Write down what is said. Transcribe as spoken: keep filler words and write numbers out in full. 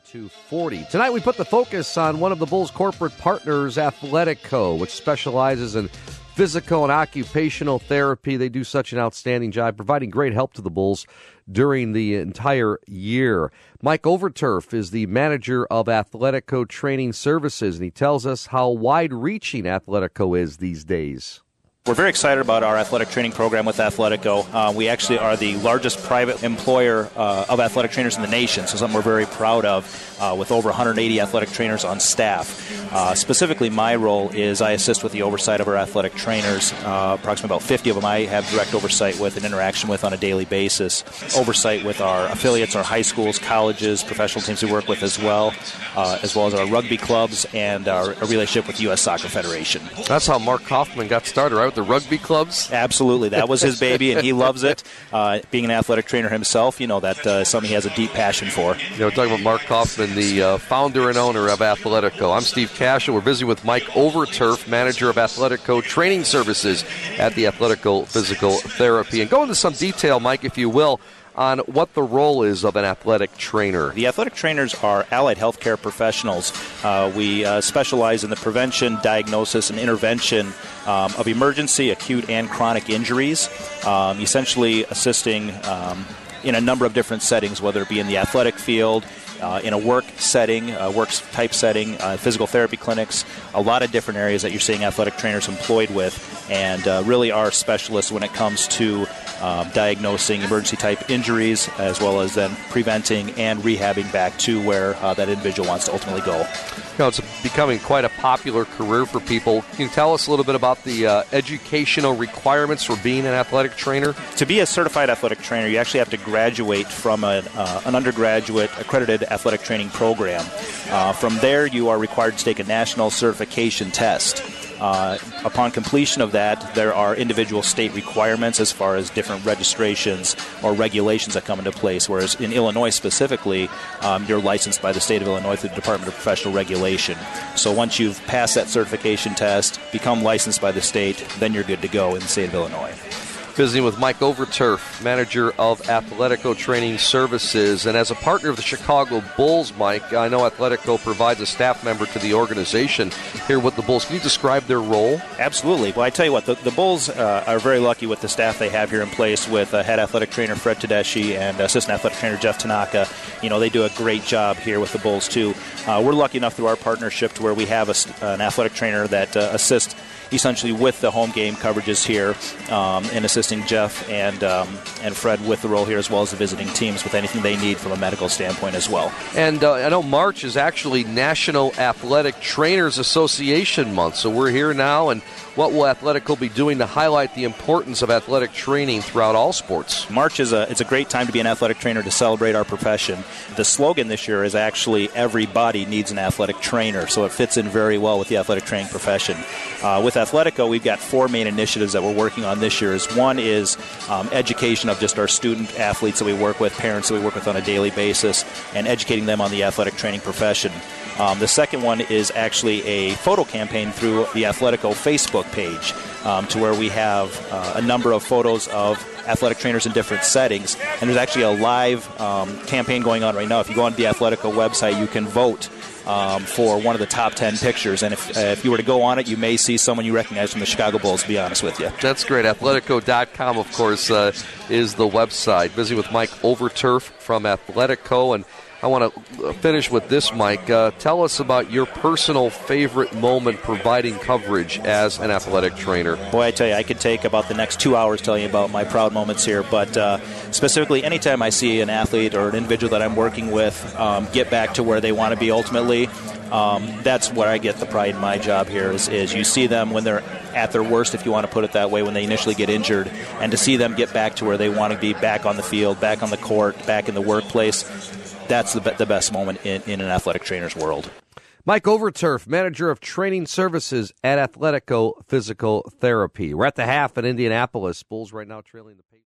two forty. Tonight we put the focus on one of the Bulls' corporate partners, Athletico, which specializes in physical and occupational therapy. They do such an outstanding job providing great help to the Bulls during the entire year. Mike Overturf is the manager of Athletico Training Services, and he tells us how wide-reaching Athletico is these days. We're very excited about our athletic training program with Athletico. Uh, we actually are the largest private employer uh, of athletic trainers in the nation, so something we're very proud of, uh, with over one hundred eighty athletic trainers on staff. Uh, specifically, my role is I assist with the oversight of our athletic trainers. Uh, approximately about fifty of them I have direct oversight with and interaction with on a daily basis. Oversight with our affiliates, our high schools, colleges, professional teams we work with as well, uh, as well as our rugby clubs and our, our relationship with the U S Soccer Federation. That's how Mark Kaufman got started, right? The rugby clubs? Absolutely. That was his baby, and he loves it. Uh, being an athletic trainer himself, you know, that uh, is something he has a deep passion for. You know, we're talking about Mark Kaufman, the uh, founder and owner of Athletico. I'm Steve Cashel. We're busy with Mike Overturf, manager of Athletico Training Services at the Athletico Physical Therapy. And go into some detail, Mike, if you will, on what the role is of an athletic trainer. The athletic trainers are allied healthcare professionals. Uh, we uh, specialize in the prevention, diagnosis, and intervention um, of emergency, acute, and chronic injuries, um, essentially assisting um, in a number of different settings, whether it be in the athletic field, Uh, in a work setting, uh, work-type setting, uh, physical therapy clinics, a lot of different areas that you're seeing athletic trainers employed with, and uh, really are specialists when it comes to um, diagnosing emergency-type injuries, as well as then preventing and rehabbing back to where uh, that individual wants to ultimately go. You know, it's becoming quite a popular career for people. Can you tell us a little bit about the uh, educational requirements for being an athletic trainer? To be a certified athletic trainer, you actually have to graduate from a, uh, an undergraduate accredited athletic training program. Uh, from there, you are required to take a national certification test. Uh, upon completion of that, there are individual state requirements as far as different registrations or regulations that come into place, whereas in Illinois specifically, um, you're licensed by the state of Illinois through the Department of Professional Regulation. So once you've passed that certification test, become licensed by the state, then you're good to go in the state of Illinois. Visiting with Mike Overturf, manager of Athletico Training Services. And as a partner of the Chicago Bulls, Mike, I know Athletico provides a staff member to the organization here with the Bulls. Can you describe their role? Absolutely. Well, I tell you what, the, the Bulls uh, are very lucky with the staff they have here in place with uh, head athletic trainer Fred Tedeschi and assistant athletic trainer Jeff Tanaka. You know, they do a great job here with the Bulls, too. Uh, we're lucky enough through our partnership to where we have a, an athletic trainer that uh, assists essentially with the home game coverages here, um, and assisting Jeff and um, and Fred with the role here, as well as the visiting teams with anything they need from a medical standpoint as well. And uh, I know March is actually National Athletic Trainers Association Month, so we're here now, and what will Athletico be doing to highlight the importance of athletic training throughout all sports? March is a it's a great time to be an athletic trainer to celebrate our profession. The slogan this year is actually "Everybody needs an athletic trainer," so it fits in very well with the athletic training profession. Uh, with Athletico, we've got four main initiatives that we're working on this year. One is um, education of just our student athletes that we work with, parents that we work with on a daily basis, and educating them on the athletic training profession. Um, the second one is actually a photo campaign through the Athletico Facebook page, um, to where we have uh, a number of photos of athletic trainers in different settings. And there's actually a live um, campaign going on right now. If you go onto the Athletico website, you can vote um, for one of the top ten pictures. And if, uh, if you were to go on it, you may see someone you recognize from the Chicago Bulls, to be honest with you. That's great. Athletico dot com, of course, uh, is the website. Visiting with Mike Overturf from Athletico. And I want to finish with this, Mike. Uh, tell us about your personal favorite moment providing coverage as an athletic trainer. Boy, I tell you, I could take about the next two hours telling you about my proud moments here, but uh, specifically anytime I see an athlete or an individual that I'm working with um, get back to where they want to be ultimately, um, that's where I get the pride in my job here is, is you see them when they're at their worst, if you want to put it that way, when they initially get injured, and to see them get back to where they want to be, back on the field, back on the court, back in the workplace. That's the, be- the best moment in, in an athletic trainer's world. Mike Overturf, manager of training services at Athletico Physical Therapy. We're at the half in Indianapolis. Bulls right now trailing the Pacers.